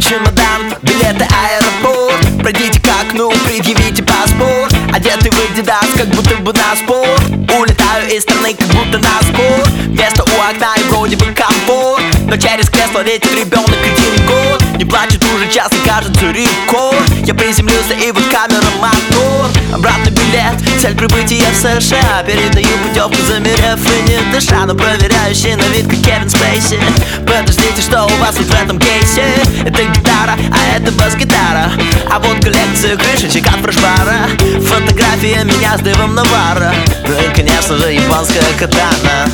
чемодан, билеты, аэропорт. Пройдите к окну, предъявите паспорт. Одетый в Адидас, как будто бы на спорт. Улетаю из страны, как будто на спорт. Место у окна и вроде бы комфорт, но через кресло летит ребенок один год. Не плачет уже час и кажется рекорд. Я приземлился и вот камера мотор. Обратный билет, цель прибытия в США. Передаю путевку, замерев и не дыша. Но проверяющий на вид как Кевин Спейси. Подождите, что у вас вот в этом кейсе? Это гитара, а это бас-гитара. А вот коллекция крышечек от фрешбара. Фотография меня с Дэйвом Наварро. Ну и конечно же японская катана.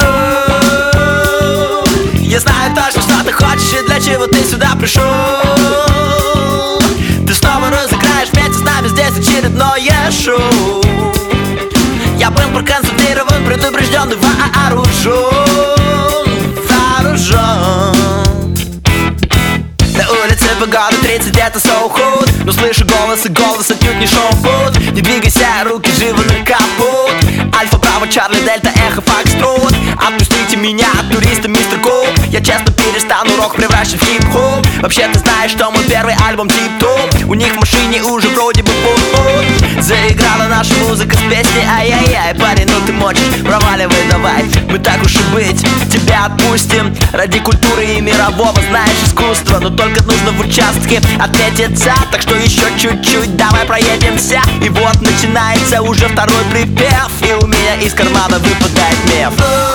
Я знаю точно, что ты хочешь и для чего ты сюда пришел. Ты снова разыграешь вместе с нами здесь очередное шоу. Я был проконсультирован, предупрежден и вооружен. На улице погода 30, это so hot. Но слышу голос, и голос отнюдь не шепот. Не двигайся, руки живо на капот. Альфа, Браво, Чарли, Дельта, Эхо, Фокстрот. Отпустите меня, туриста, мистер Коп. Я честно перестану рок превращать в хип-хоп. Вообще ты знаешь, что мой первый альбом тип-топ. У них в машине уже вроде бы пот-пот. Заиграла наша музыка с песней ай-яй-яй. Парень, ну ты мочишь, проваливай давай. Мы так уж и быть, тебя отпустим. Ради культуры и мирового, знаешь, искусства. Но только нужно в участке отметиться. Так что еще чуть-чуть, давай проедемся. И вот начинается уже второй припев. И у меня из кармана выпадает меф.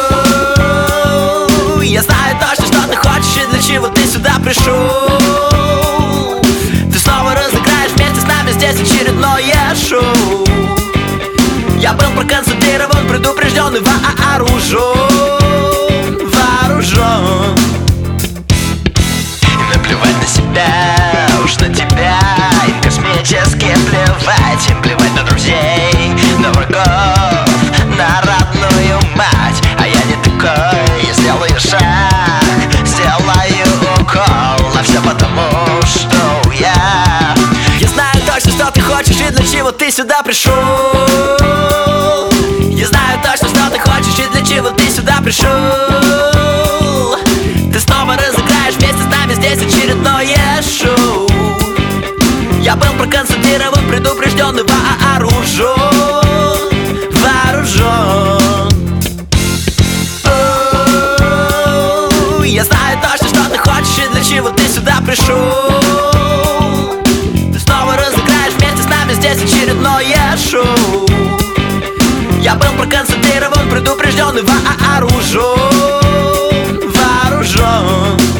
Я знаю точно, что ты хочешь и для чего ты сюда пришел. Ты снова разыграешь вместе с нами здесь очередное шоу. Я был проконсультирован, предупрежден и вооружен. И наплевать на себя, уж на тебя. И космически плевать, им плевать на друзей, на врагов, на родную мать. А я не такой, я сделаю шаг, сделаю укол. А все потому, что я знаю точно, что ты хочешь и для чего ты сюда пришел. Я знаю точно, что ты хочешь и для чего ты сюда пришел. Ты снова разыграешь вместе с нами здесь очередное шоу. Я был проконсультирован, предупрежден и вооружен. Я знаю точно, что ты хочешь и для чего ты сюда пришел. Ты снова разыграешь вместе с нами здесь очередное шоу. Я был проконсультирован, предупрежден и вооружен.